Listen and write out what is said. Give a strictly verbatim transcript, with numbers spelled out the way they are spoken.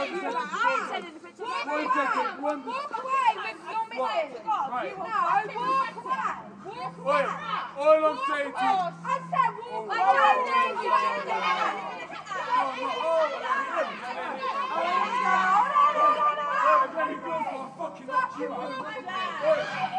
One second. One. Walk away with your missus. Right. No, walk away. Walk away. Wait. All I'm saying to you. I said walk away. I don't you. Very good for fucking up you.